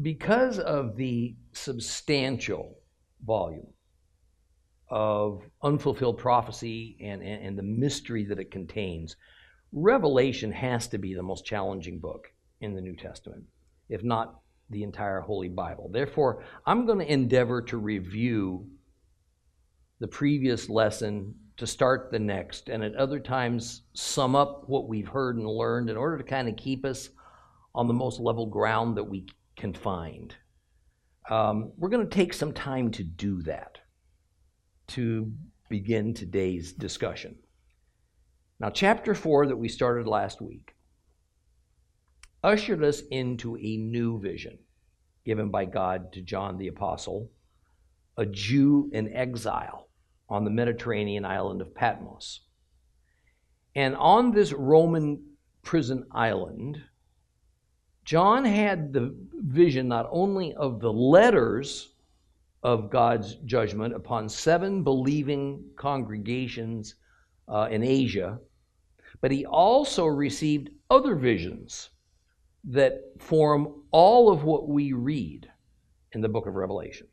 because of the substantial volume of unfulfilled prophecy and the mystery that it contains, Revelation has to be the most challenging book in the New Testament, if not the entire Holy Bible. Therefore, I'm going to endeavor to review the previous lesson to start the next, and at other times sum up what we've heard and learned in order to kind of keep us on the most level ground that we can find. We're going to take some time to do that, to begin today's discussion. Now, chapter 4 that we started last week ushered us into a new vision given by God to John the Apostle, a Jew in exile on the Mediterranean island of Patmos. And on this Roman prison island, John had the vision not only of the letters of God's judgment upon 7 believing congregations in Asia, but he also received other visions that form all of what we read in the book of Revelation.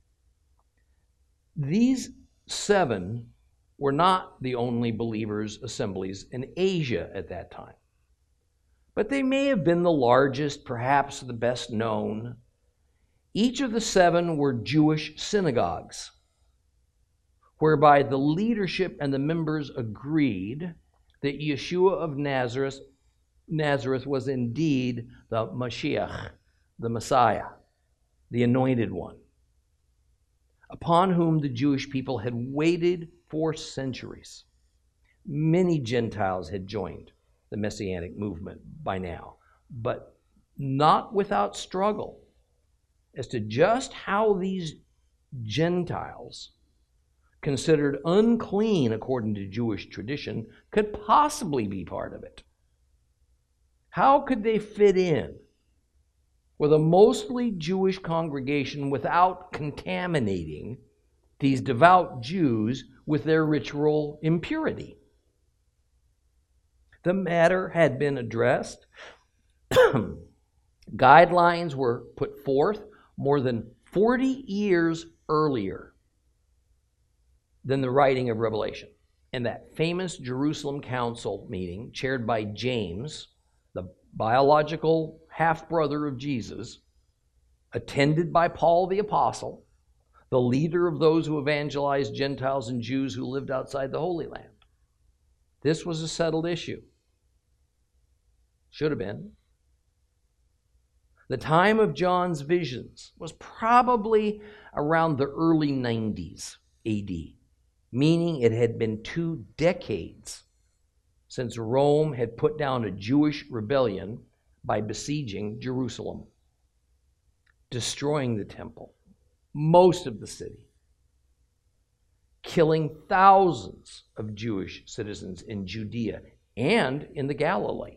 These 7 were not the only believers' assemblies in Asia at that time, but they may have been the largest, perhaps the best known. Each of the 7 were Jewish synagogues, whereby the leadership and the members agreed that Yeshua of Nazareth was indeed the Mashiach, the Messiah, the Anointed One, upon whom the Jewish people had waited for centuries. Many Gentiles had joined the Messianic movement by now, but not without struggle as to just how these Gentiles, considered unclean according to Jewish tradition, could possibly be part of it. How could they fit in with a mostly Jewish congregation without contaminating these devout Jews with their ritual impurity? The matter had been addressed. Guidelines were put forth more than 40 years earlier than the writing of Revelation. In that famous Jerusalem Council meeting, chaired by James, the biological half-brother of Jesus, attended by Paul the Apostle, the leader of those who evangelized Gentiles and Jews who lived outside the Holy Land. This was a settled issue. Should have been. The time of John's visions was probably around the early 90s AD, meaning it had been 2 decades since Rome had put down a Jewish rebellion by besieging Jerusalem, destroying the temple, most of the city, killing thousands of Jewish citizens in Judea and in the Galilee.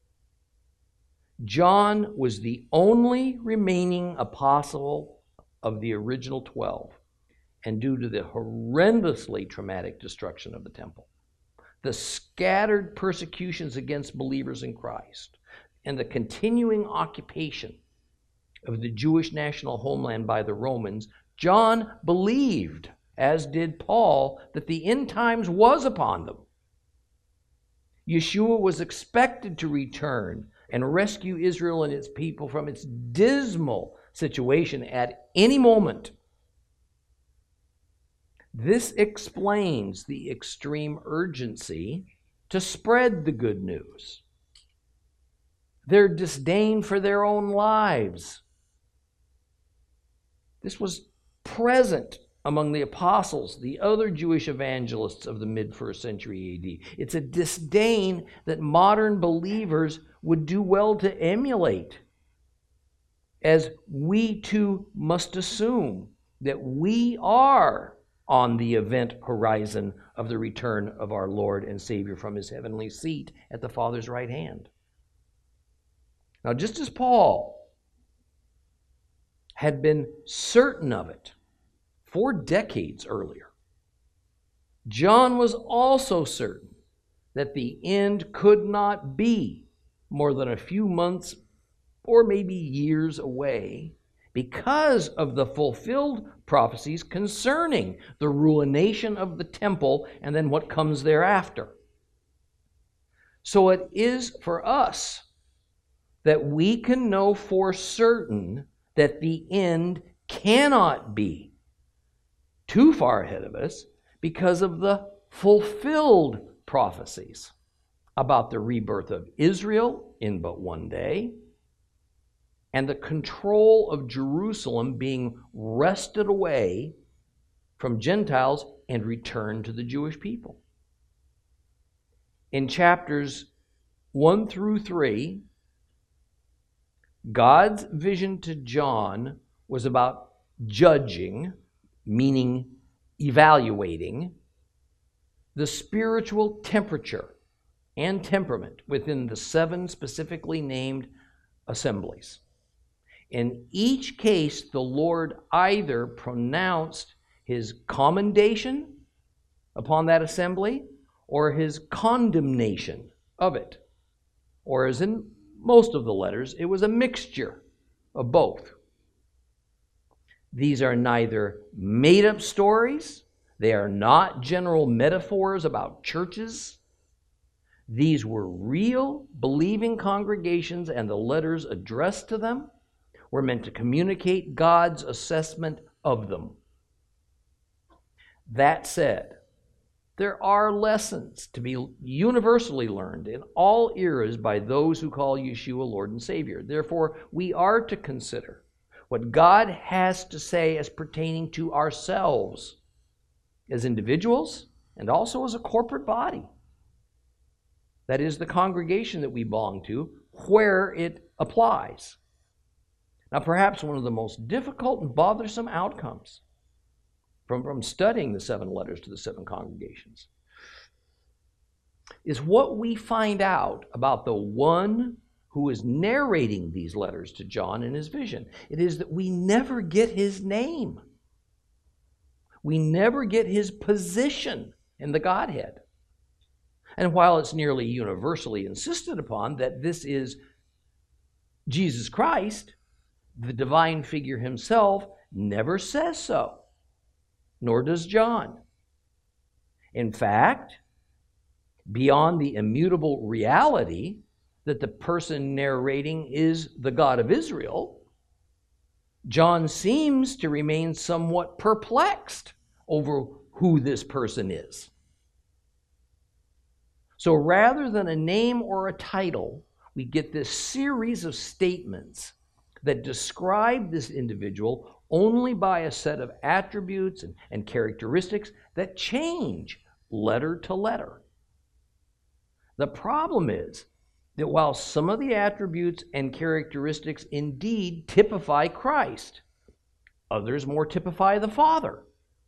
John was the only remaining apostle of the original 12, and due to the horrendously traumatic destruction of the temple, the scattered persecutions against believers in Christ, and the continuing occupation of the Jewish national homeland by the Romans, John believed, as did Paul, that the end times was upon them. Yeshua was expected to return and rescue Israel and its people from its dismal situation at any moment. This explains the extreme urgency to spread the good news, their disdain for their own lives. This was present among the apostles, the other Jewish evangelists of the mid-1st century AD. It's a disdain that modern believers would do well to emulate, as we too must assume that we are on the event horizon of the return of our Lord and Savior from his heavenly seat at the Father's right hand. Now, just as Paul had been certain of it 4 decades earlier, John was also certain that the end could not be more than a few months or maybe years away because of the fulfilled prophecies concerning the ruination of the temple and then what comes thereafter. So it is for us that we can know for certain that the end cannot be too far ahead of us because of the fulfilled prophecies about the rebirth of Israel in but one day and the control of Jerusalem being wrested away from Gentiles and returned to the Jewish people. In chapters 1 through 3, God's vision to John was about judging, meaning evaluating, the spiritual temperature and temperament within the 7 specifically named assemblies. In each case, the Lord either pronounced his commendation upon that assembly or his condemnation of it. Or as in most of the letters, it was a mixture of both. These are neither made-up stories. They are not general metaphors about churches. These were real, believing congregations, and the letters addressed to them were meant to communicate God's assessment of them. That said, there are lessons to be universally learned in all eras by those who call Yeshua Lord and Savior. Therefore, we are to consider what God has to say as pertaining to ourselves as individuals and also as a corporate body. That is, the congregation that we belong to, where it applies. Now, perhaps one of the most difficult and bothersome outcomes from studying the 7 letters to the 7 congregations is what we find out about the one who is narrating these letters to John in his vision. It is that we never get his name. We never get his position in the Godhead. And while it's nearly universally insisted upon that this is Jesus Christ, the divine figure himself never says so, nor does John. In fact, beyond the immutable reality that the person narrating is the God of Israel, John seems to remain somewhat perplexed over who this person is. So rather than a name or a title, we get this series of statements that describe this individual only by a set of attributes and characteristics that change letter to letter. The problem is that while some of the attributes and characteristics indeed typify Christ, others more typify the Father.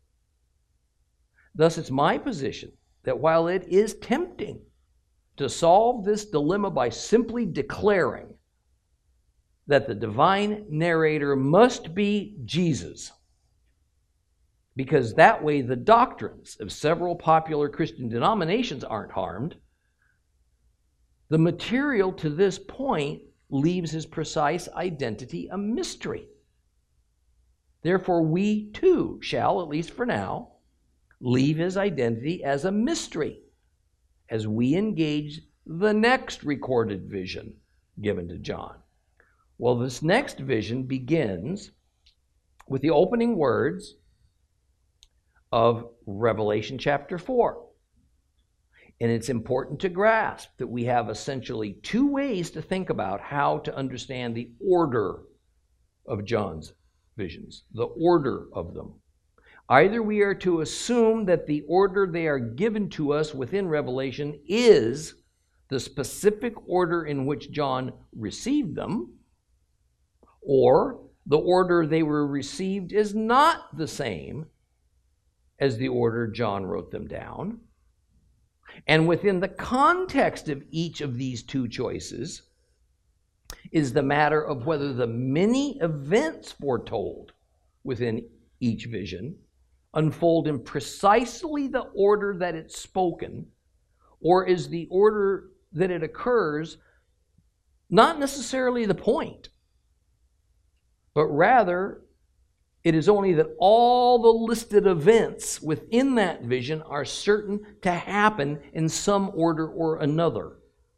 Thus, it's my position that while it is tempting to solve this dilemma by simply declaring that the divine narrator must be Jesus, because that way the doctrines of several popular Christian denominations aren't harmed, the material to this point leaves his precise identity a mystery. Therefore, we too shall, at least for now, leave his identity as a mystery as we engage the next recorded vision given to John. Well, this next vision begins with the opening words of Revelation chapter 4. And it's important to grasp that we have essentially 2 ways to think about how to understand the order of John's visions, the order of them. Either we are to assume that the order they are given to us within Revelation is the specific order in which John received them, or the order they were received is not the same as the order John wrote them down. And within the context of each of these 2 choices is the matter of whether the many events foretold within each vision unfold in precisely the order that it's spoken, or is the order that it occurs not necessarily the point. but rather it is only that all the listed events within that vision are certain to happen in some order or another.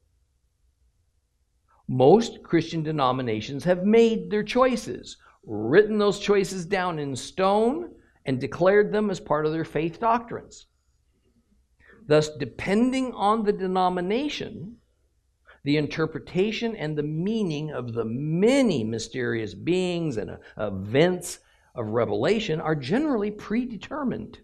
Most Christian denominations have made their choices, written those choices down in stone, and declared them as part of their faith doctrines. Thus, depending on the denomination, the interpretation and the meaning of the many mysterious beings and events of Revelation are generally predetermined.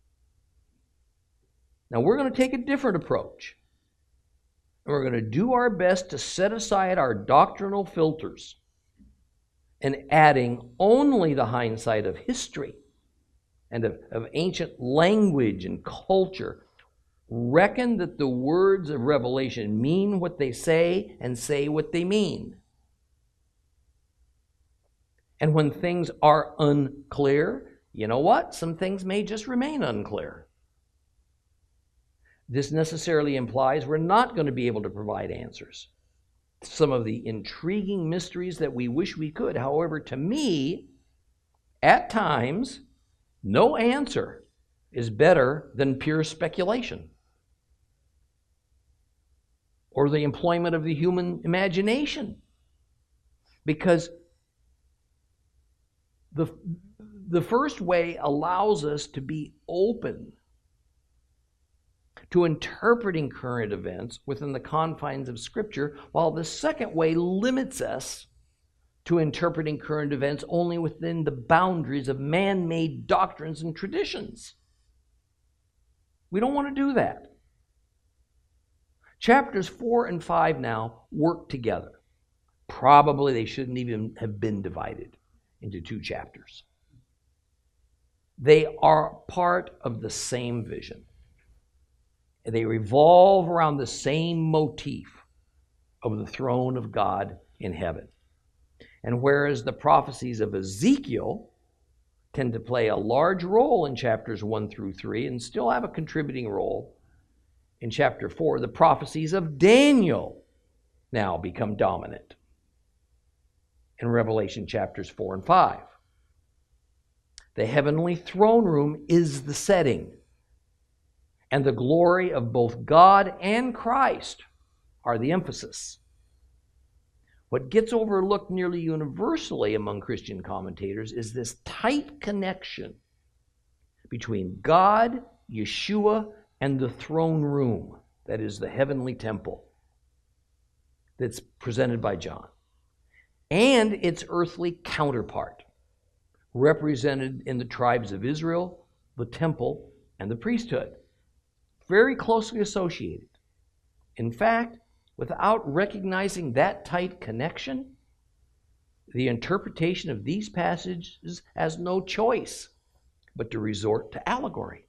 Now, we're going to take a different approach. We're going to do our best to set aside our doctrinal filters and adding only the hindsight of history and of ancient language and culture, reckon that the words of Revelation mean what they say and say what they mean. And when things are unclear, you know what? Some things may just remain unclear. This necessarily implies we're not going to be able to provide answers. Some of the intriguing mysteries that we wish we could. However, to me, at times, no answer is better than pure speculation or the employment of the human imagination. Because the first way allows us to be open to interpreting current events within the confines of Scripture, while the second way limits us to interpreting current events only within the boundaries of man-made doctrines and traditions. We don't want to do that. Chapters 4 and 5 now work together. Probably they shouldn't even have been divided into two chapters. They are part of the same vision. They revolve around the same motif of the throne of God in heaven. And whereas the prophecies of Ezekiel tend to play a large role in chapters 1 through 3 and still have a contributing role in chapter 4, the prophecies of Daniel now become dominant in Revelation chapters 4 and 5. The heavenly throne room is the setting, and the glory of both God and Christ are the emphasis. What gets overlooked nearly universally among Christian commentators is this tight connection between God, Yeshua, and the throne room, that is the heavenly temple that's presented by John, and its earthly counterpart, represented in the tribes of Israel, the temple, and the priesthood. Very closely associated. In fact, without recognizing that tight connection, the interpretation of these passages has no choice but to resort to allegory.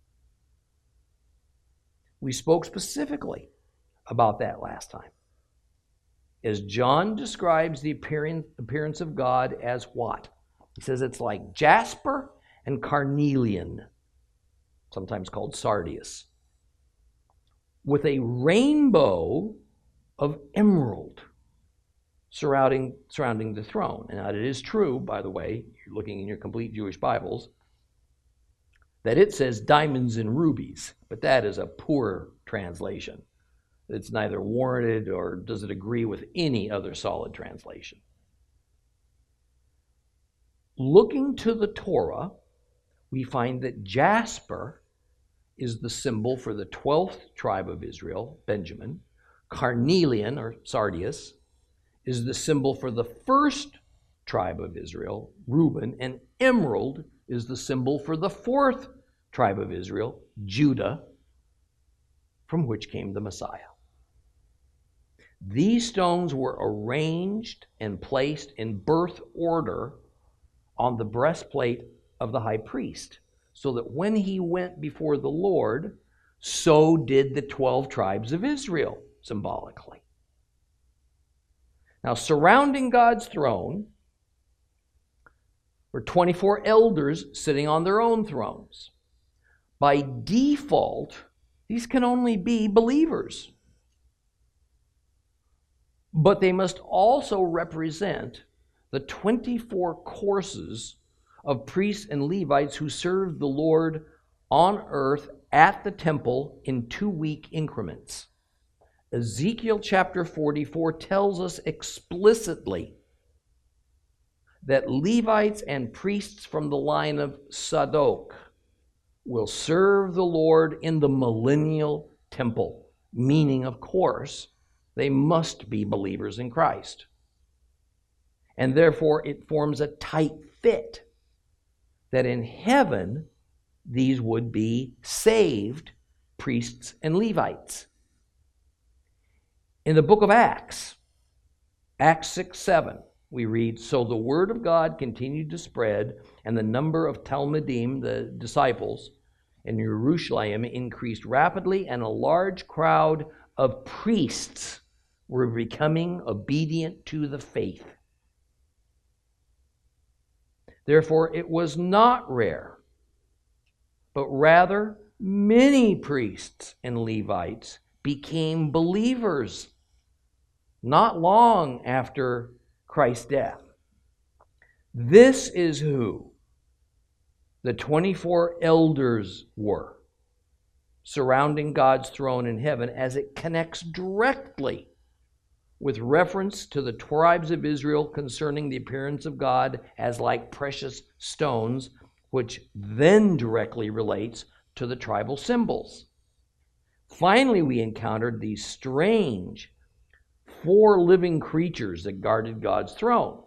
We spoke specifically about that last time. As John describes the appearance of God as what? He says it's like jasper and carnelian, sometimes called sardius, with a rainbow of emerald surrounding the throne. And it is true, by the way, you're looking in your complete Jewish Bibles, that it says diamonds and rubies, but that is a poor translation. It's neither warranted or does it agree with any other solid translation. Looking to the Torah, we find that jasper is the symbol for the 12th tribe of Israel, Benjamin. Carnelian, or sardius, is the symbol for the first tribe of Israel, Reuben, and emerald is the symbol for the 4th tribe of Israel, Judah, from which came the Messiah. These stones were arranged and placed in birth order on the breastplate of the high priest, so that when he went before the Lord, so did the 12 tribes of Israel, symbolically. Now, surrounding God's throne were 24 elders sitting on their own thrones. By default, these can only be believers. But they must also represent the 24 courses of priests and Levites who served the Lord on earth at the temple in 2-week increments. Ezekiel chapter 44 tells us explicitly that Levites and priests from the line of Zadok will serve the Lord in the millennial temple, meaning, of course, they must be believers in Christ. And therefore, it forms a tight fit that in heaven, these would be saved priests and Levites. In the book of Acts 6:7, we read, "So the word of God continued to spread, and the number of Talmudim, the disciples, in Jerusalem increased rapidly, and a large crowd of priests were becoming obedient to the faith." Therefore, it was not rare, but rather many priests and Levites became believers not long after Christ's death. This is who the 24 elders were surrounding God's throne in heaven, as it connects directly with reference to the tribes of Israel concerning the appearance of God as like precious stones, which then directly relates to the tribal symbols. Finally, we encountered these strange 4 living creatures that guarded God's throne.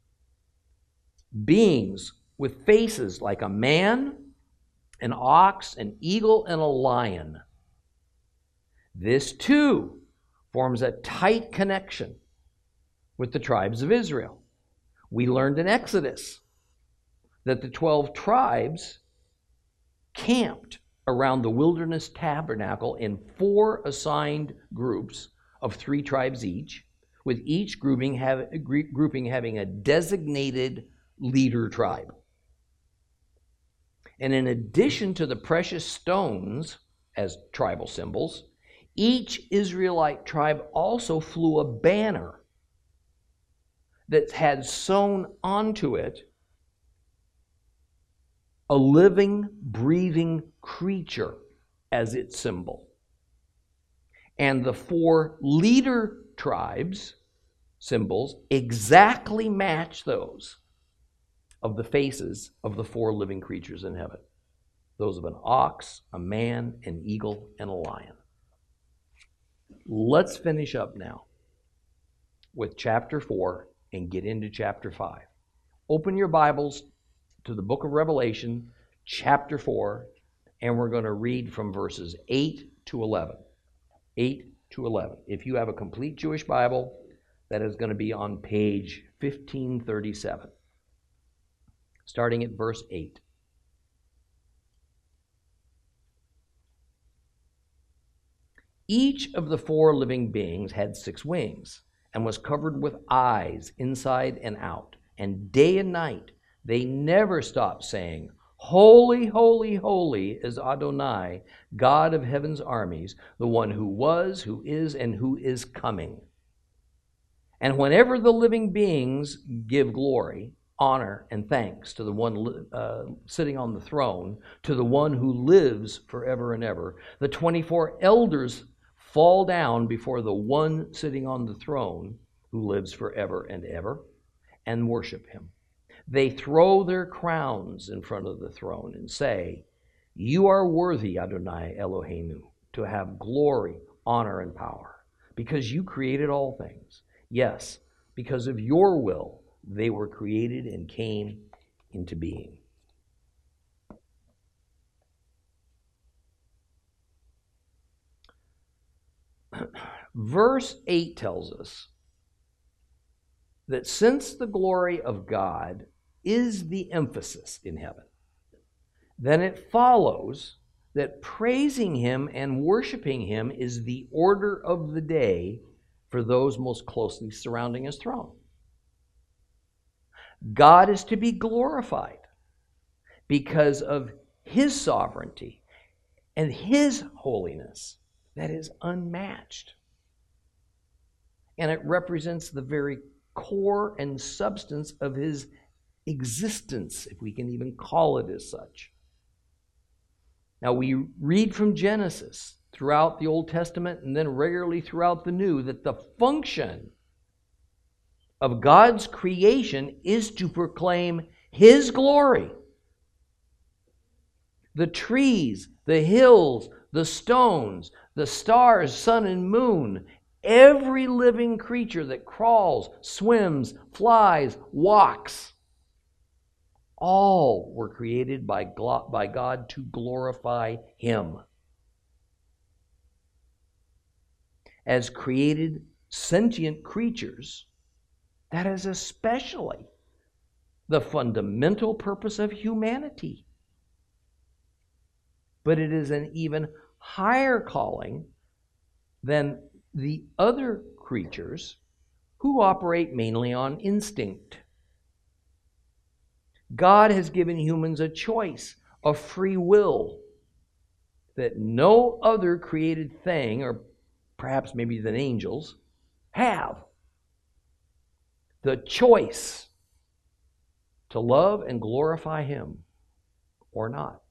Beings with faces like a man, an ox, an eagle, and a lion. This too forms a tight connection with the tribes of Israel. We learned in Exodus that the 12 tribes camped around the wilderness tabernacle in 4 assigned groups of 3 tribes each, with each grouping having a designated leader tribe. And in addition to the precious stones as tribal symbols, each Israelite tribe also flew a banner that had sewn onto it a living, breathing creature as its symbol. And the 4 leader tribes' symbols exactly match those of the faces of the 4 living creatures in heaven. Those of an ox, a man, an eagle, and a lion. Let's finish up now with chapter 4 and get into chapter 5. Open your Bibles to the book of Revelation, chapter 4, and we're going to read from verses 8 to 11. 8 to 11. If you have a complete Jewish Bible, that is going to be on page 1537, starting at verse 8. Each of the 4 living beings had 6 wings and was covered with eyes inside and out. And day and night they never stopped saying, "Holy, holy, holy is Adonai, God of heaven's armies, the one who was, who is, and who is coming." And whenever the living beings give glory, honor, and thanks to the one sitting on the throne, to the one who lives forever and ever, the 24 elders fall down before the one sitting on the throne who lives forever and ever and worship him. They throw their crowns in front of the throne and say, "You are worthy, Adonai Eloheinu, to have glory, honor, and power, because you created all things. Yes, because of your will, they were created and came into being." Verse 8 tells us that since the glory of God is the emphasis in heaven, then it follows that praising him and worshiping him is the order of the day for those most closely surrounding his throne. God is to be glorified because of his sovereignty and his holiness that is unmatched. And it represents the very core and substance of his existence, if we can even call it as such. Now, we read from Genesis throughout the Old Testament and then regularly throughout the New that the function of God's creation is to proclaim his glory. The trees, the hills, the stones, the stars, sun and moon, every living creature that crawls, swims, flies, walks, all were created by God to glorify him. As created sentient creatures, that is especially the fundamental purpose of humanity. But it is an even higher calling than the other creatures who operate mainly on instinct. God has given humans a choice, a free will, that no other created thing, or perhaps maybe than angels, have. The choice to love and glorify him or not.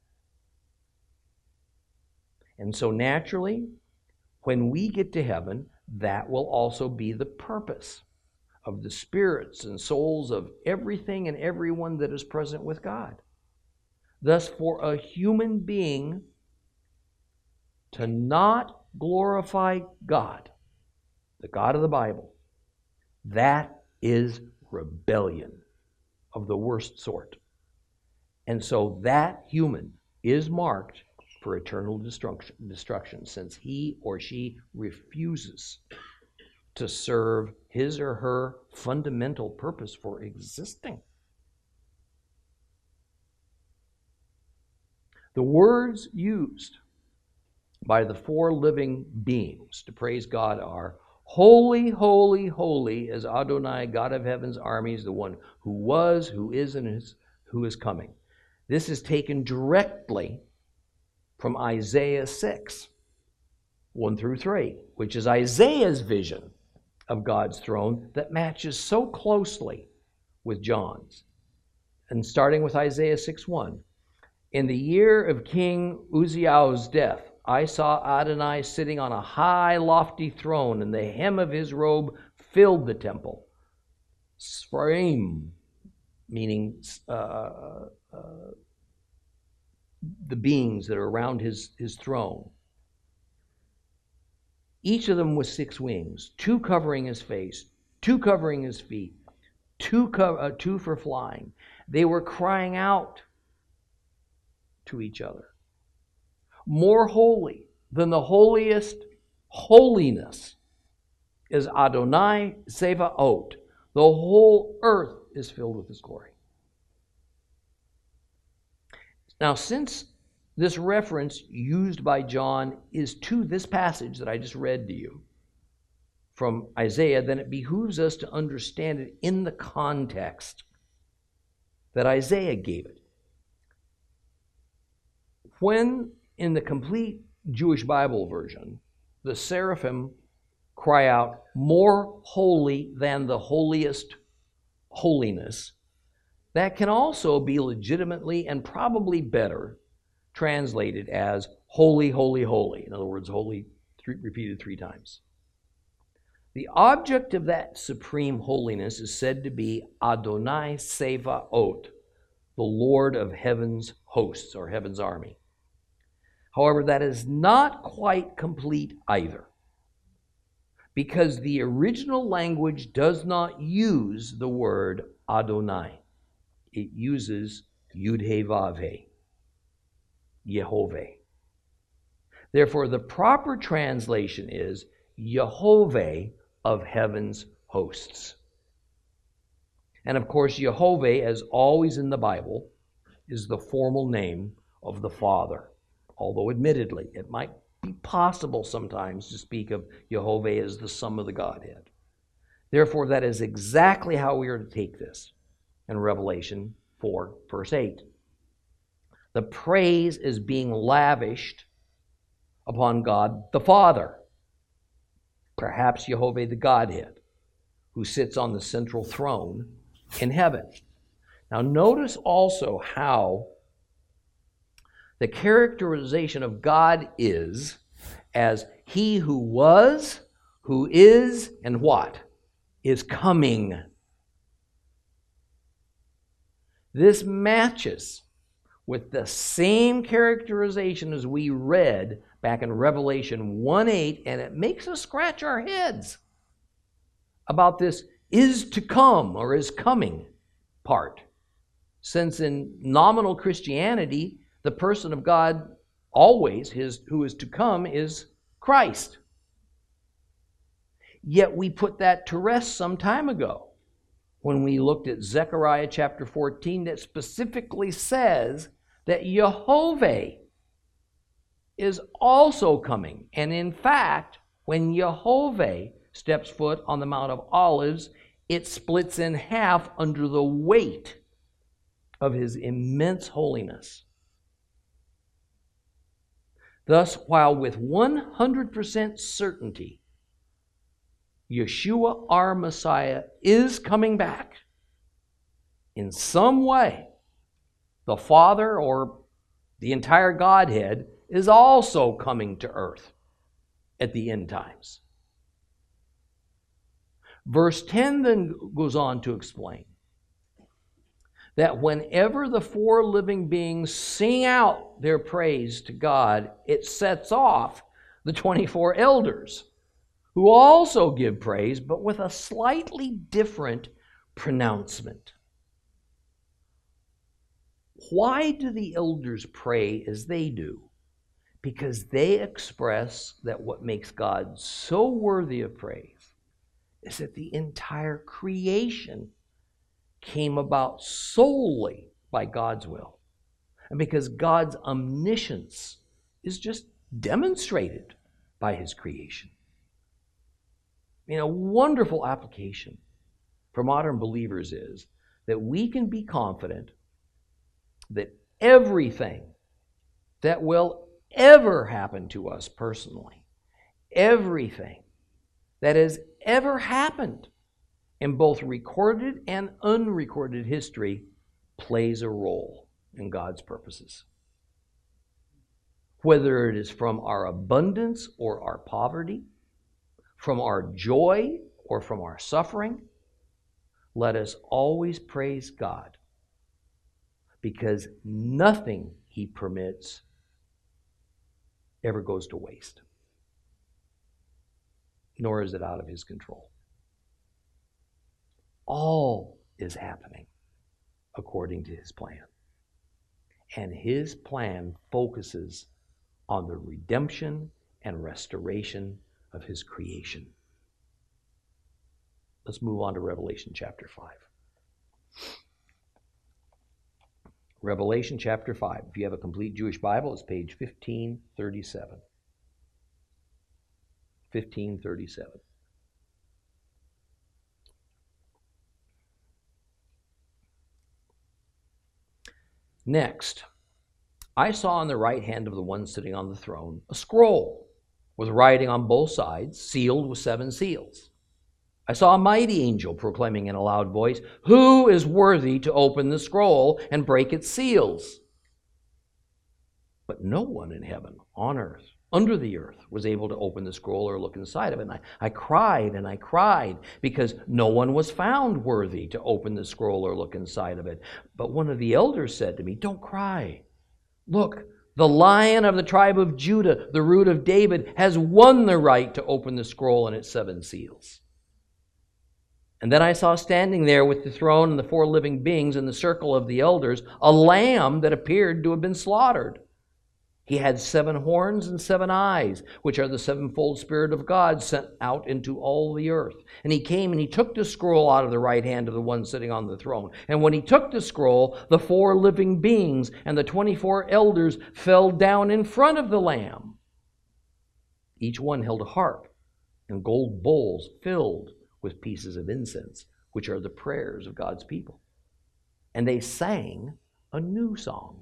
And so naturally, when we get to heaven, that will also be the purpose of the spirits and souls of everything and everyone that is present with God. Thus, for a human being to not glorify God, the God of the Bible, that is rebellion of the worst sort. And so that human is marked for eternal destruction, since he or she refuses to serve his or her fundamental purpose for existing. The words used by the four living beings to praise God are, "Holy, holy, holy is Adonai, God of heaven's armies, the one who was, who is, and who is coming." This is taken directly from Isaiah 6, 1 through 3, which is Isaiah's vision of God's throne that matches so closely with John's. And starting with Isaiah 6:1, "In the year of King Uzziah's death, I saw Adonai sitting on a high, lofty throne, and the hem of his robe filled the temple." Sphraim, meaning the beings that are around his throne. Each of them with 6 wings, 2 covering his face, 2 covering his feet, 2 for flying. They were crying out to each other, "More holy than the holiest holiness is Adonai Sevaot. The whole earth is filled with his glory." Now, since this reference used by John is to this passage that I just read to you from Isaiah, then it behooves us to understand it in the context that Isaiah gave it. When in the complete Jewish Bible version, the seraphim cry out, "More holy than the holiest holiness," that can also be legitimately and probably better translated as "holy, holy, holy." In other words, holy repeated 3 times. The object of that supreme holiness is said to be Adonai Sevaot, the Lord of heaven's hosts, or heaven's army. However, that is not quite complete either, because the original language does not use the word Adonai. It uses Yud-He-Vav-He, Yehovah. Therefore, the proper translation is Yehovah of heaven's hosts. And of course, Yehovah, as always in the Bible, is the formal name of the Father. Although admittedly, it might be possible sometimes to speak of Yehovah as the sum of the Godhead. Therefore, that is exactly how we are to take this in Revelation 4, verse 8. The praise is being lavished upon God the Father, perhaps Yehovah the Godhead, who sits on the central throne in heaven. Now notice also how the characterization of God is as he who was, who is, and what? Is coming. This matches with the same characterization as we read back in Revelation 1:8, and it makes us scratch our heads about this is to come or is coming part. Since in nominal Christianity, the person of God always, who is to come, is Christ. Yet we put that to rest some time ago when we looked at Zechariah chapter 14 that specifically says that Jehovah is also coming. And in fact, when Jehovah steps foot on the Mount of Olives, it splits in half under the weight of his immense holiness. Thus, while with 100% certainty, Yeshua, our Messiah, is coming back, in some way, the Father or the entire Godhead is also coming to earth at the end times. Verse 10 then goes on to explain that whenever the four living beings sing out their praise to God, it sets off the 24 elders, who also give praise, but with a slightly different pronouncement. Why do the elders pray as they do? Because they express that what makes God so worthy of praise is that the entire creation came about solely by God's will. And because God's omniscience is just demonstrated by his creation. A wonderful application for modern believers is that we can be confident that everything that will ever happen to us personally, everything that has ever happened in both recorded and unrecorded history plays a role in God's purposes. Whether it is from our abundance or our poverty, from our joy or from our suffering, let us always praise God, because nothing he permits ever goes to waste, nor is it out of his control. All is happening according to his plan. And his plan focuses on the redemption and restoration of his creation. Let's move on to Revelation chapter 5. Revelation chapter 5. If you have a complete Jewish Bible, it's page 1537. 1537. Next, I saw on the right hand of the one sitting on the throne a scroll with writing on both sides, sealed with 7 seals. I saw a mighty angel proclaiming in a loud voice, "Who is worthy to open the scroll and break its seals?" But no one in heaven, on earth, under the earth, was able to open the scroll or look inside of it. And I cried and I cried because no one was found worthy to open the scroll or look inside of it. But one of the elders said to me, "Don't cry. Look, the Lion of the tribe of Judah, the Root of David, has won the right to open the scroll and its 7 seals." And then I saw standing there with the throne and the 4 living beings in the circle of the elders, a lamb that appeared to have been slaughtered. He had 7 horns and 7 eyes, which are the 7-fold Spirit of God sent out into all the earth. And he came and he took the scroll out of the right hand of the one sitting on the throne. And when he took the scroll, the 4 living beings and the 24 elders fell down in front of the Lamb. Each one held a harp and gold bowls filled with pieces of incense, which are the prayers of God's people. And they sang a new song.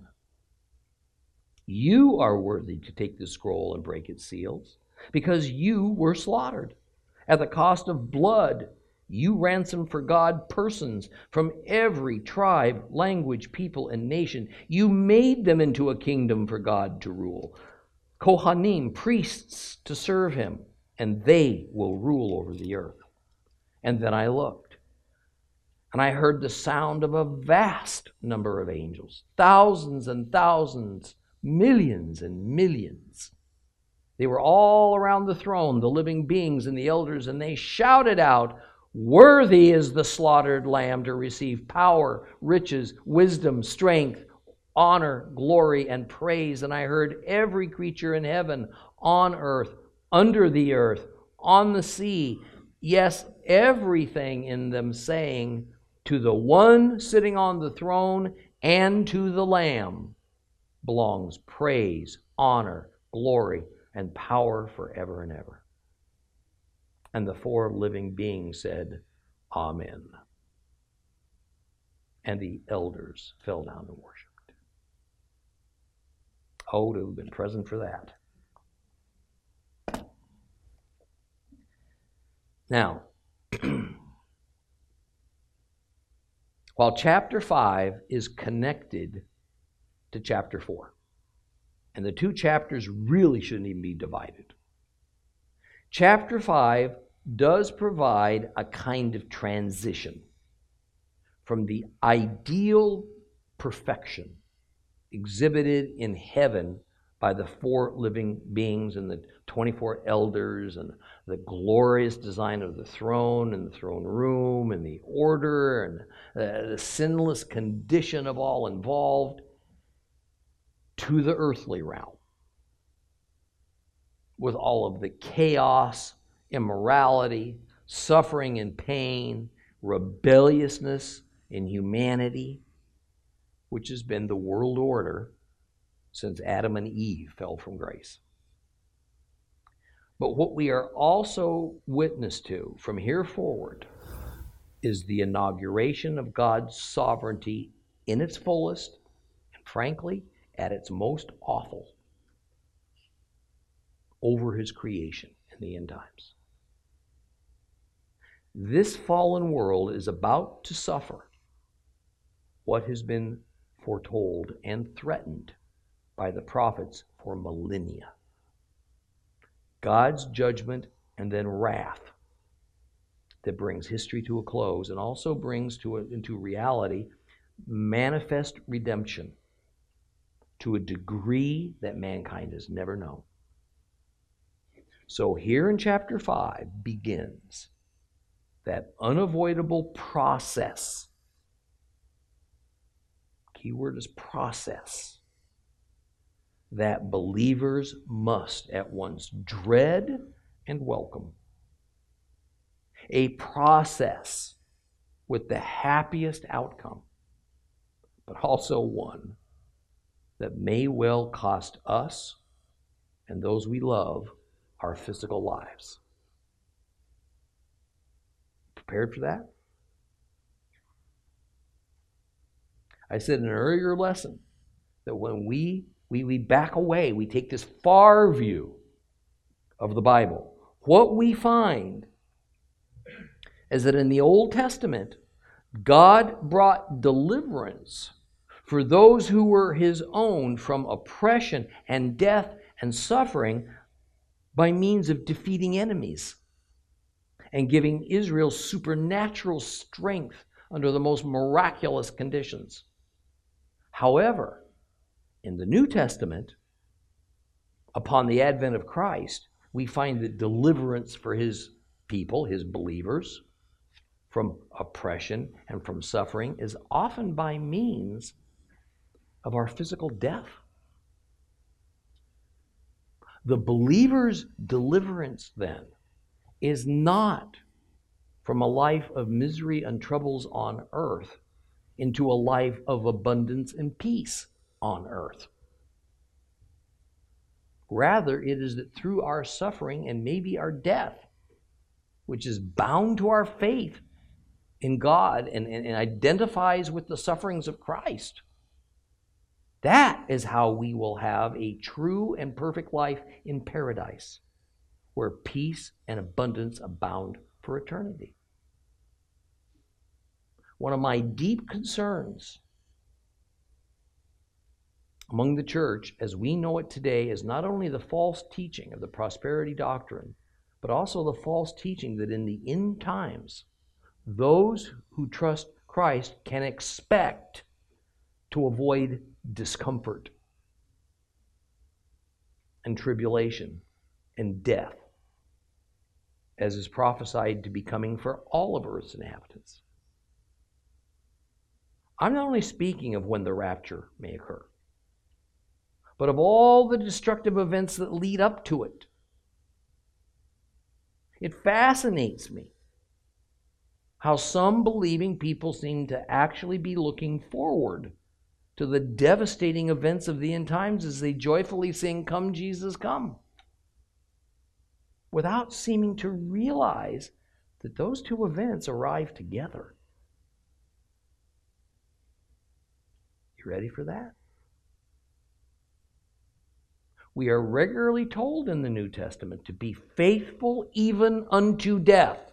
"You are worthy to take the scroll and break its seals, because you were slaughtered at the cost of blood You ransomed for God persons from every tribe, language, people, and nation. You made them into a kingdom for God to rule. Kohanim, priests to serve him, and they will rule over the earth. And then I looked, and I heard the sound of a vast number of angels, thousands and thousands, millions and millions. They were all around the throne, the living beings and the elders, and they shouted out, "Worthy is the slaughtered lamb to receive power, riches, wisdom, strength, honor, glory, and praise." And I heard every creature in heaven, on earth, under the earth, on the sea, yes, everything in them saying, "To the one sitting on the throne and to the Lamb belongs praise, honor, glory, and power forever and ever." And the four living beings said, "Amen." And the elders fell down and worshipped. Oh, to have been present for that. Now, while chapter 5 is connected to chapter 4, and the two chapters really shouldn't even be divided, chapter 5 does provide a kind of transition from the ideal perfection exhibited in heaven by the four living beings and the 24 elders and the glorious design of the throne and the throne room and the order and the sinless condition of all involved, to the earthly realm with all of the chaos, immorality, suffering and pain, rebelliousness in humanity, which has been the world order since Adam and Eve fell from grace. But what we are also witness to from here forward is the inauguration of God's sovereignty in its fullest, and frankly, at its most awful, over his creation in the end times. This fallen world is about to suffer what has been foretold and threatened by the prophets for millennia. God's judgment and then wrath that brings history to a close and also brings into reality manifest redemption to a degree that mankind has never known. So here in chapter 5 begins that unavoidable process. Key word is process. That believers must at once dread and welcome. A process with the happiest outcome, but also one that may well cost us and those we love our physical lives. Prepared for that? I said in an earlier lesson that when we back away, we take this far view of the Bible, what we find is that in the Old Testament, God brought deliverance for those who were his own from oppression and death and suffering by means of defeating enemies and giving Israel supernatural strength under the most miraculous conditions. However, in the New Testament, upon the advent of Christ, we find that deliverance for his people, his believers, from oppression and from suffering is often by means of our physical death. The believer's deliverance, then, is not from a life of misery and troubles on earth into a life of abundance and peace on earth. Rather, it is that through our suffering and maybe our death, which is bound to our faith in God and identifies with the sufferings of Christ, that is how we will have a true and perfect life in paradise, where peace and abundance abound for eternity. One of my deep concerns among the church, as we know it today, is not only the false teaching of the prosperity doctrine, but also the false teaching that in the end times, those who trust Christ can expect to avoid discomfort and tribulation and death, as is prophesied to be coming for all of earth's inhabitants. I'm not only speaking of when the rapture may occur, but of all the destructive events that lead up to it. It fascinates me how some believing people seem to actually be looking forward to the devastating events of the end times as they joyfully sing, "Come, Jesus, come," without seeming to realize that those two events arrive together. You ready for that? We are regularly told in the New Testament to be faithful even unto death.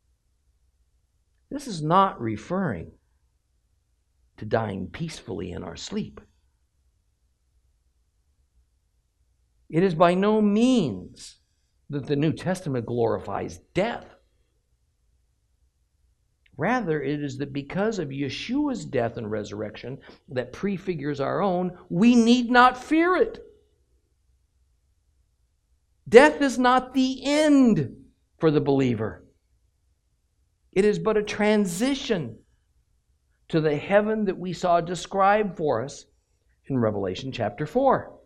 This is not referring to dying peacefully in our sleep. It is by no means that the New Testament glorifies death. Rather, it is that because of Yeshua's death and resurrection that prefigures our own, we need not fear it. Death is not the end for the believer. It is but a transition to the heaven that we saw described for us in Revelation chapter 4.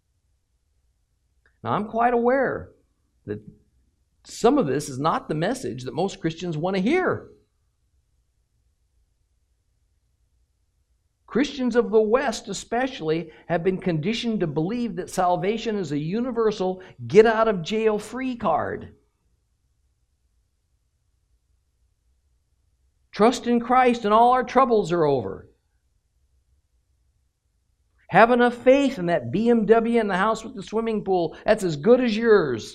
Now, I'm quite aware that some of this is not the message that most Christians want to hear. Christians of the West especially have been conditioned to believe that salvation is a universal get-out-of-jail-free card. Trust in Christ and all our troubles are over. Have enough faith in that BMW in the house with the swimming pool. That's as good as yours.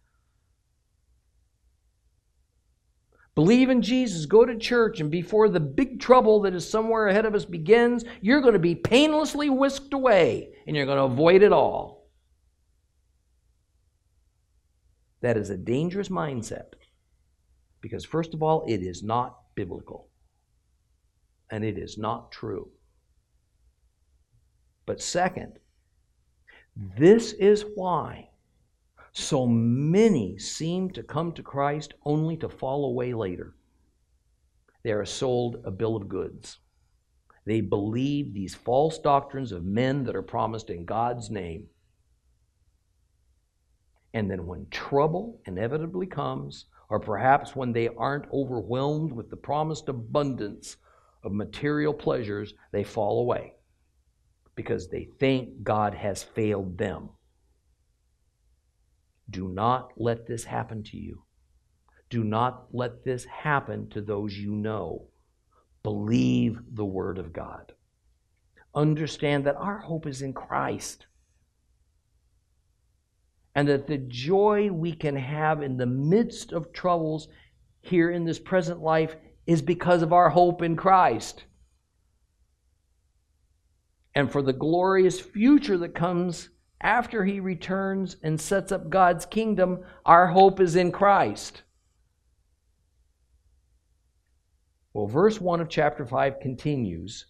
Believe in Jesus, go to church, and before the big trouble that is somewhere ahead of us begins, you're going to be painlessly whisked away, and you're going to avoid it all. That is a dangerous mindset, because first of all, it is not biblical, and it is not true. But second, this is why so many seem to come to Christ only to fall away later. They are sold a bill of goods. They believe these false doctrines of men that are promised in God's name. And then when trouble inevitably comes, or perhaps when they aren't overwhelmed with the promised abundance of material pleasures, they fall away because they think God has failed them. Do not let this happen to you. Do not let this happen to those you know. Believe the Word of God. Understand that our hope is in Christ, and that the joy we can have in the midst of troubles here in this present life is because of our hope in Christ. And for the glorious future that comes after He returns and sets up God's kingdom, our hope is in Christ. Well, verse 1 of chapter 5 continues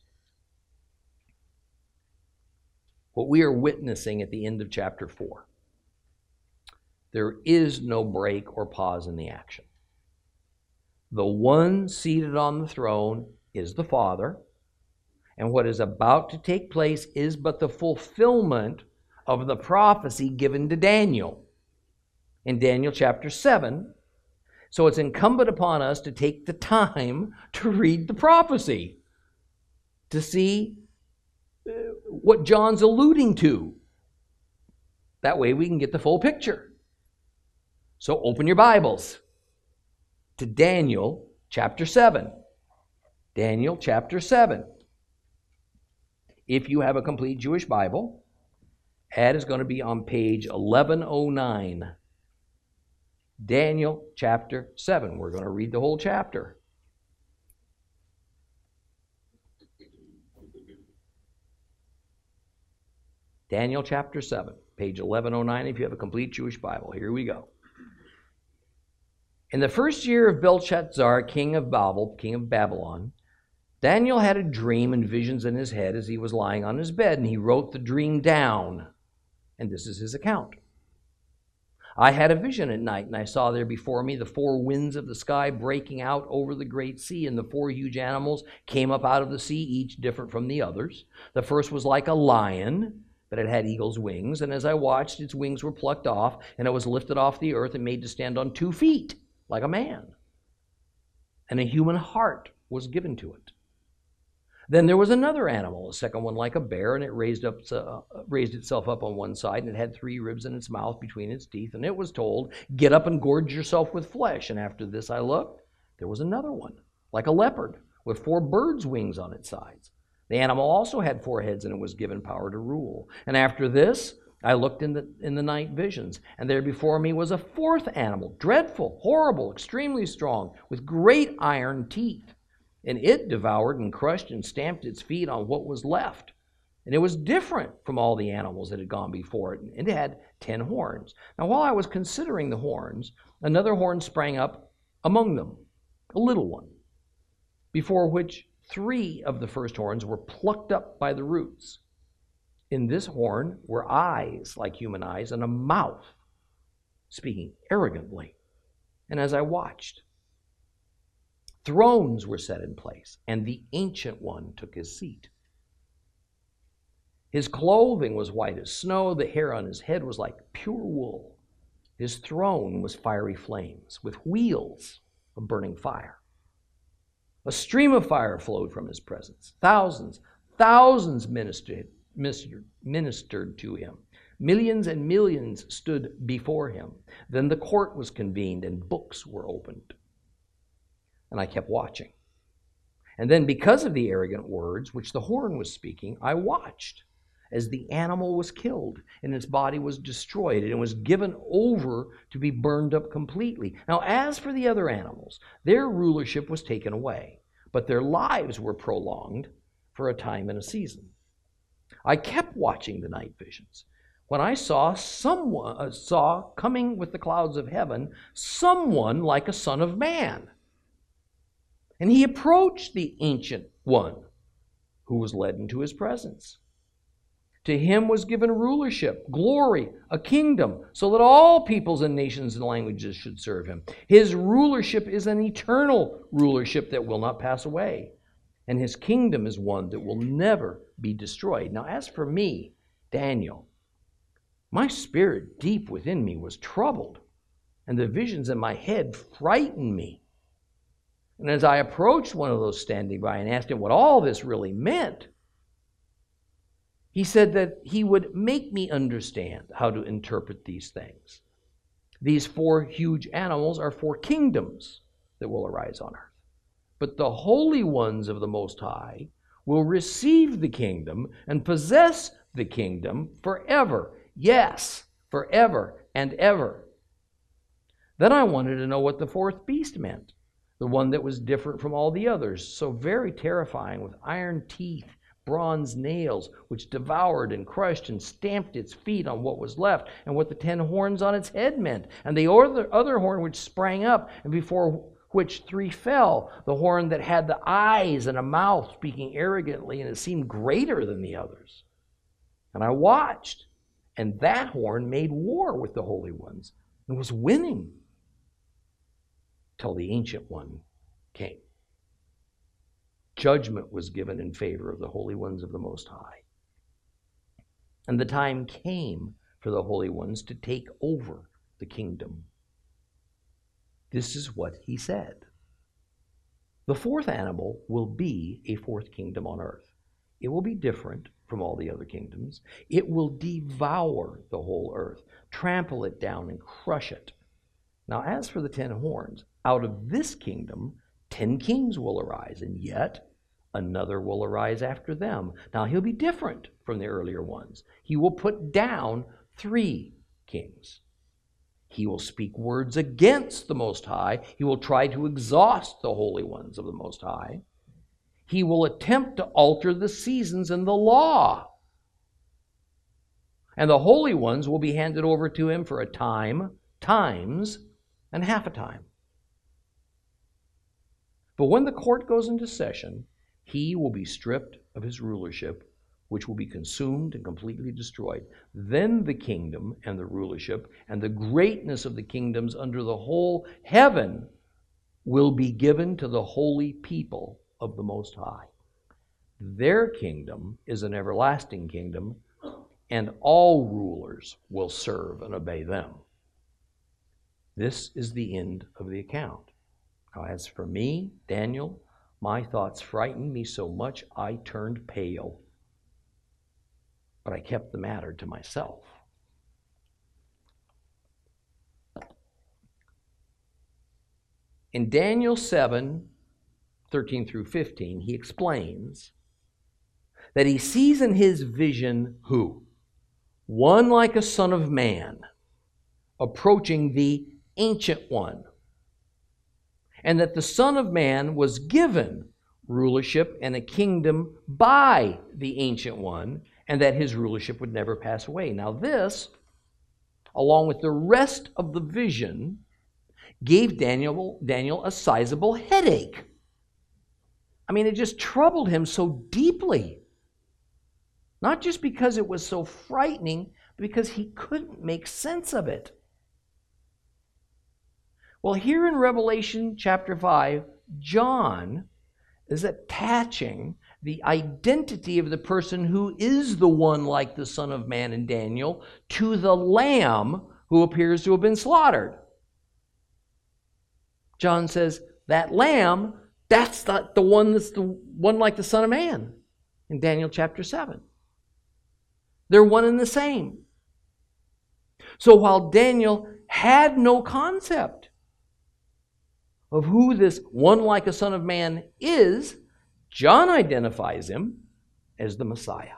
what we are witnessing at the end of chapter 4. There is no break or pause in the action. The one seated on the throne is the Father, and what is about to take place is but the fulfillment of the prophecy given to Daniel in Daniel chapter 7. So it's incumbent upon us to take the time to read the prophecy, to see what John's alluding to. That way we can get the full picture. So open your Bibles to Daniel chapter 7. Daniel chapter 7. If you have a complete Jewish Bible, that is going to be on page 1109. Daniel chapter 7. We're going to read the whole chapter. Daniel chapter 7, page 1109 if you have a complete Jewish Bible. Here we go. In the first year of Belshazzar, king of Babylon, Daniel had a dream and visions in his head as he was lying on his bed, and he wrote the dream down. And this is his account. I had a vision at night, and I saw there before me the four winds of the sky breaking out over the great sea, and the four huge animals came up out of the sea, each different from the others. The first was like a lion, but it had eagle's wings, and as I watched, its wings were plucked off, and it was lifted off the earth and made to stand on 2 feet, like a man. And a human heart was given to it. Then there was another animal, a second one like a bear, and it raised itself up on one side, and it had 3 ribs in its mouth between its teeth. And it was told, "Get up and gorge yourself with flesh." And after this I looked, there was another one, like a leopard, with 4 birds' wings on its sides. The animal also had 4 heads, and it was given power to rule. And after this I looked in the night visions, and there before me was a 4th animal, dreadful, horrible, extremely strong, with great iron teeth. And it devoured and crushed and stamped its feet on what was left. And it was different from all the animals that had gone before it, and it had 10 horns. Now, while I was considering the horns, another horn sprang up among them, a little one, before which 3 of the first horns were plucked up by the roots. In this horn were eyes like human eyes, and a mouth speaking arrogantly. And as I watched, thrones were set in place, and the Ancient One took his seat. His clothing was white as snow, the hair on his head was like pure wool. His throne was fiery flames, with wheels of burning fire. A stream of fire flowed from his presence. Thousands ministered to him. Millions and millions stood before him. Then the court was convened, and books were opened. And I kept watching. And then, because of the arrogant words which the horn was speaking, I watched as the animal was killed and its body was destroyed, and it was given over to be burned up completely. Now, as for the other animals, their rulership was taken away, but their lives were prolonged for a time and a season. I kept watching the night visions when I saw coming with the clouds of heaven someone like a son of man. And he approached the Ancient One, who was led into his presence. To him was given rulership, glory, a kingdom, so that all peoples and nations and languages should serve him. His rulership is an eternal rulership that will not pass away, and his kingdom is one that will never be destroyed. Now, as for me, Daniel, my spirit deep within me was troubled, and the visions in my head frightened me. And as I approached one of those standing by and asked him what all this really meant, he said that he would make me understand how to interpret these things. These 4 huge animals are 4 kingdoms that will arise on earth. But the holy ones of the Most High will receive the kingdom and possess the kingdom forever. Yes, forever and ever. Then I wanted to know what the 4th beast meant. The one that was different from all the others, so very terrifying, with iron teeth, bronze nails, which devoured and crushed and stamped its feet on what was left, and what the 10 horns on its head meant. And the other horn which sprang up, and before which 3 fell, the horn that had the eyes and a mouth speaking arrogantly, and it seemed greater than the others. And I watched, and that horn made war with the holy ones, and was winning, till the Ancient One came. Judgment was given in favor of the holy ones of the Most High. And the time came for the holy ones to take over the kingdom. This is what he said. The 4th animal will be a 4th kingdom on earth. It will be different from all the other kingdoms. It will devour the whole earth, trample it down, and crush it. Now, as for the 10 horns, out of this kingdom 10 kings will arise, and yet another will arise after them. Now, he'll be different from the earlier ones. He will put down 3 kings. He will speak words against the Most High. He will try to exhaust the holy ones of the Most High. He will attempt to alter the seasons and the law. And the holy ones will be handed over to him for a time, times, and half a time. But when the court goes into session, he will be stripped of his rulership, which will be consumed and completely destroyed. Then the kingdom and the rulership and the greatness of the kingdoms under the whole heaven will be given to the holy people of the Most High. Their kingdom is an everlasting kingdom, and all rulers will serve and obey them. This is the end of the account. Now, as for me, Daniel, my thoughts frightened me so much I turned pale. But I kept the matter to myself. In Daniel 7, 13 through 15, he explains that he sees in his vision who? One like a son of man, approaching the Ancient One. And that the Son of Man was given rulership and a kingdom by the Ancient One, and that his rulership would never pass away. Now this, along with the rest of the vision, gave Daniel a sizable headache. I mean, it just troubled him so deeply. Not just because it was so frightening, but because he couldn't make sense of it. Well, here in Revelation chapter 5, John is attaching the identity of the person who is the one like the Son of Man in Daniel to the Lamb who appears to have been slaughtered. John says, that Lamb, that's the one that's the one like the Son of Man in Daniel chapter 7. They're one and the same. So while Daniel had no concept of who this one like a Son of Man is, John identifies him as the Messiah.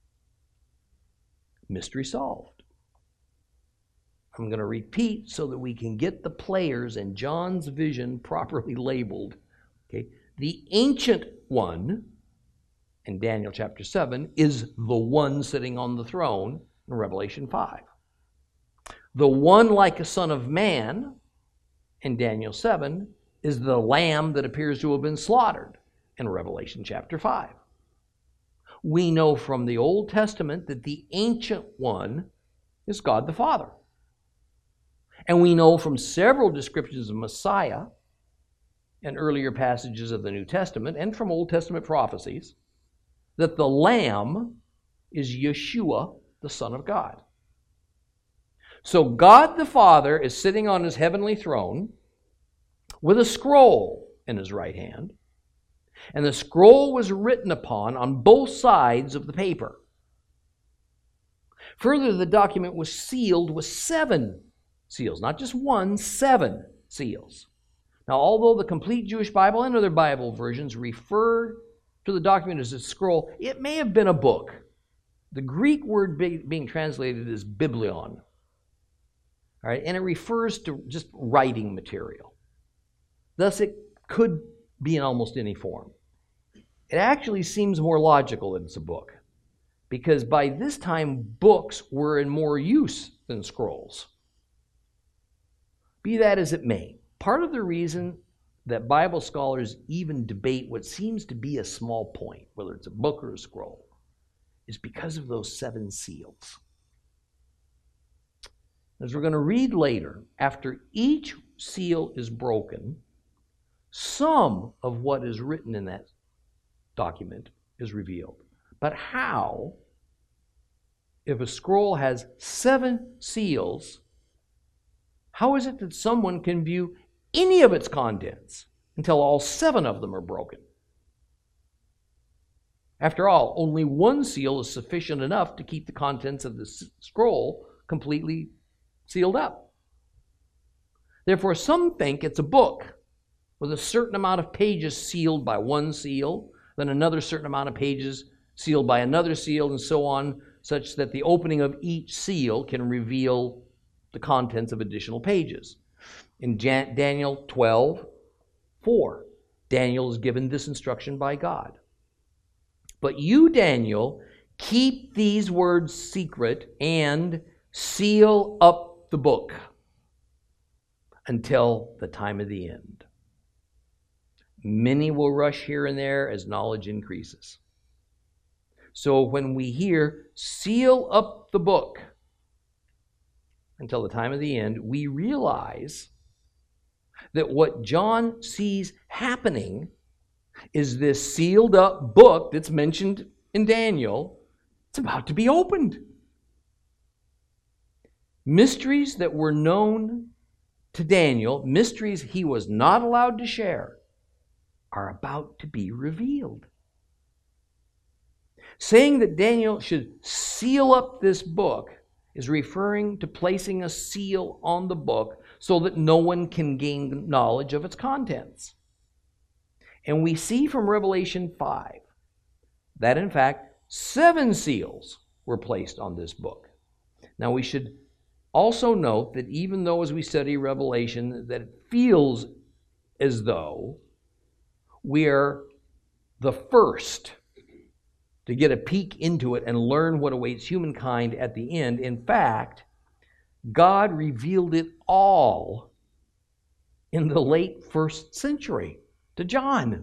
Mystery solved. I'm going to repeat so that we can get the players and John's vision properly labeled. Okay? The Ancient One in Daniel chapter 7 is the one sitting on the throne in Revelation 5. The one like a Son of Man in Daniel 7 is the Lamb that appears to have been slaughtered in Revelation chapter 5. We know from the Old Testament that the Ancient One is God the Father. And we know from several descriptions of Messiah in earlier passages of the New Testament and from Old Testament prophecies that the Lamb is Yeshua, the Son of God. So God the Father is sitting on his heavenly throne with a scroll in his right hand, and the scroll was written upon on both sides of the paper. Further, the document was sealed with 7 seals, not just 1, 7 seals. Now, although the complete Jewish Bible and other Bible versions refer to the document as a scroll, it may have been a book. The Greek word being translated is biblion. All right, and it refers to just writing material. Thus, it could be in almost any form. It actually seems more logical that it's a book, because by this time, books were in more use than scrolls. Be that as it may, part of the reason that Bible scholars even debate what seems to be a small point, whether it's a book or a scroll, is because of those 7 seals. As we're going to read later, after each seal is broken, some of what is written in that document is revealed. But how, if a scroll has 7 seals, how is it that someone can view any of its contents until all 7 of them are broken? After all, only 1 seal is sufficient enough to keep the contents of the scroll completely sealed up. Therefore, some think it's a book with a certain amount of pages sealed by 1 seal, then another certain amount of pages sealed by another seal, and so on, such that the opening of each seal can reveal the contents of additional pages. In Daniel 12:4, Daniel is given this instruction by God. But you, Daniel, Keep these words secret and seal up the book until the time of the end. Many will rush here and there as knowledge increases. So when we hear, seal up the book until the time of the end, we realize that what John sees happening is this sealed up book that's mentioned in Daniel. It's about to be opened. Mysteries that were known to Daniel, mysteries he was not allowed to share, are about to be revealed. Saying that Daniel should seal up this book is referring to placing a seal on the book so that no one can gain knowledge of its contents. And we see from Revelation 5 that, in fact, 7 seals were placed on this book. Now, we should also note that even though as we study Revelation that it feels as though we are the first to get a peek into it and learn what awaits humankind at the end, in fact, God revealed it all in the late 1st century to John.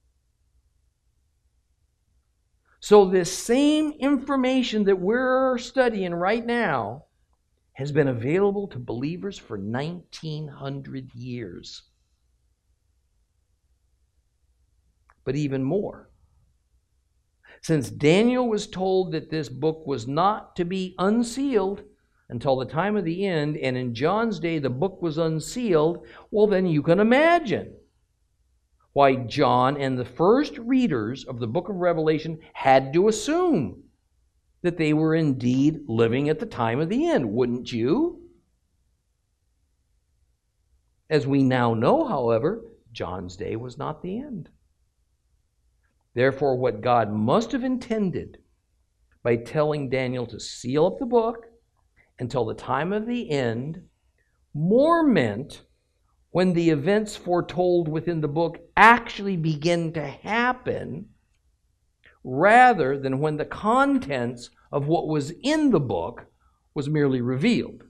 So this same information that we're studying right now has been available to believers for 1900 years. But even more, since Daniel was told that this book was not to be unsealed until the time of the end, and in John's day the book was unsealed, well, then you can imagine why John and the first readers of the book of Revelation had to assume that they were indeed living at the time of the end, wouldn't you? As we now know, however, John's day was not the end. Therefore, what God must have intended by telling Daniel to seal up the book until the time of the end more meant when the events foretold within the book actually begin to happen, rather than when the contents of what was in the book was merely revealed.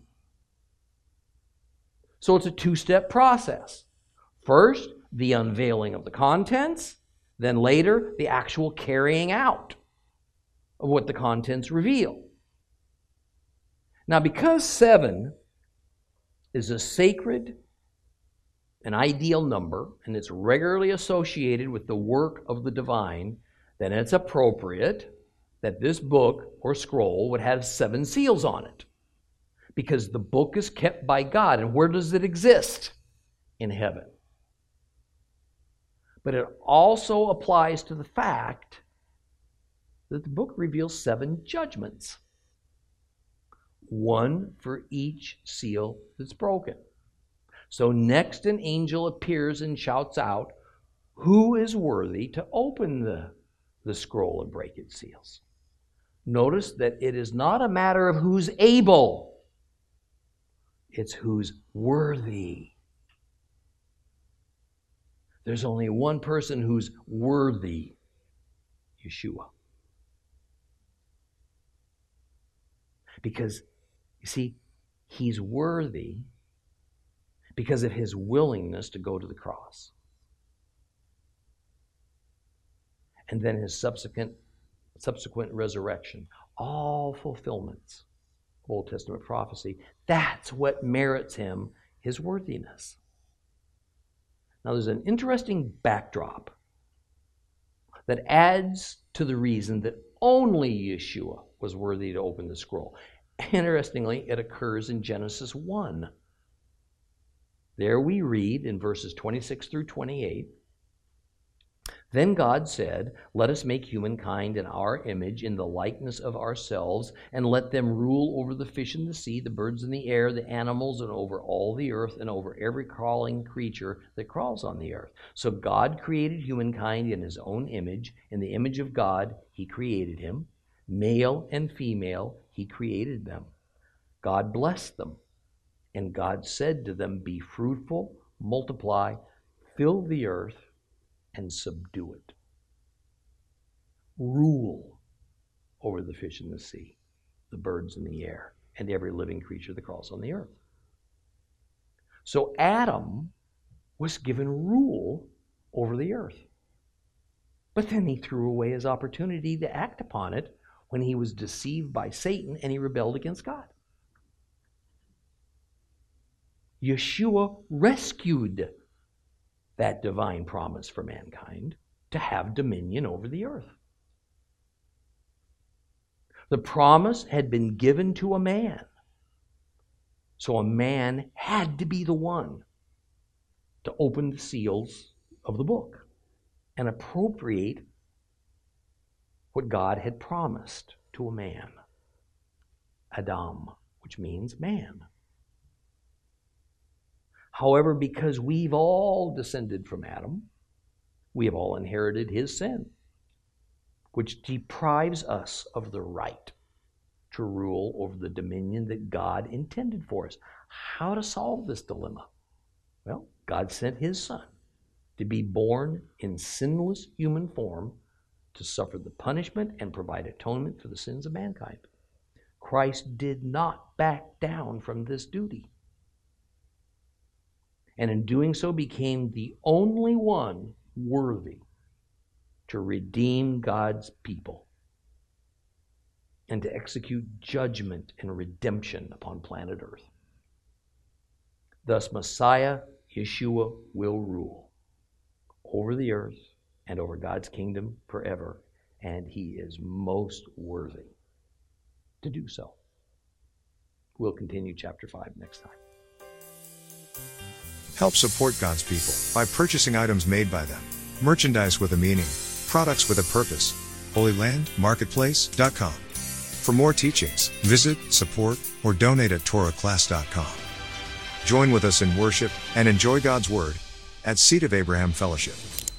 So it's a 2-step process. First, the unveiling of the contents, then later, the actual carrying out of what the contents reveal. Now, because 7 is a sacred and ideal number, and it's regularly associated with the work of the divine, then it's appropriate that this book or scroll would have 7 seals on it. Because the book is kept by God. And where does it exist? In heaven. But it also applies to the fact that the book reveals 7 judgments. 1 for each seal that's broken. So next an angel appears and shouts out, who is worthy to open the scroll and break its seals? Notice that it is not a matter of who's able. It's who's worthy. There's only one person who's worthy, Yeshua. Because, you see, he's worthy because of his willingness to go to the cross. And then his subsequent resurrection. All fulfillments of Old Testament prophecy. That's what merits him his worthiness. Now, there's an interesting backdrop that adds to the reason that only Yeshua was worthy to open the scroll. Interestingly, it occurs in Genesis 1. There we read in verses 26 through 28, Then God said, Let us make humankind in our image, in the likeness of ourselves, and let them rule over the fish in the sea, the birds in the air, the animals, and over all the earth, and over every crawling creature that crawls on the earth. So God created humankind in his own image. In the image of God, he created him. Male and female, he created them. God blessed them. And God said to them, Be fruitful, multiply, fill the earth, and subdue it. Rule over the fish in the sea, the birds in the air, and every living creature that crawls on the earth. So Adam was given rule over the earth. But then he threw away his opportunity to act upon it when he was deceived by Satan and he rebelled against God. Yeshua rescued that divine promise for mankind to have dominion over the earth. The promise had been given to a man. So a man had to be the one to open the seals of the book and appropriate what God had promised to a man. Adam, which means man. However, because we've all descended from Adam, we have all inherited his sin, which deprives us of the right to rule over the dominion that God intended for us. How to solve this dilemma? Well, God sent his Son to be born in sinless human form to suffer the punishment and provide atonement for the sins of mankind. Christ did not back down from this duty. And in doing so became the only one worthy to redeem God's people and to execute judgment and redemption upon planet Earth. Thus, Messiah, Yeshua, will rule over the earth and over God's kingdom forever, and he is most worthy to do so. We'll continue chapter 5 next time. Help support God's people by purchasing items made by them, merchandise with a meaning, products with a purpose. HolyLandMarketplace.com. For more teachings, visit, support, or donate at TorahClass.com. Join with us in worship and enjoy God's Word at Seed of Abraham Fellowship.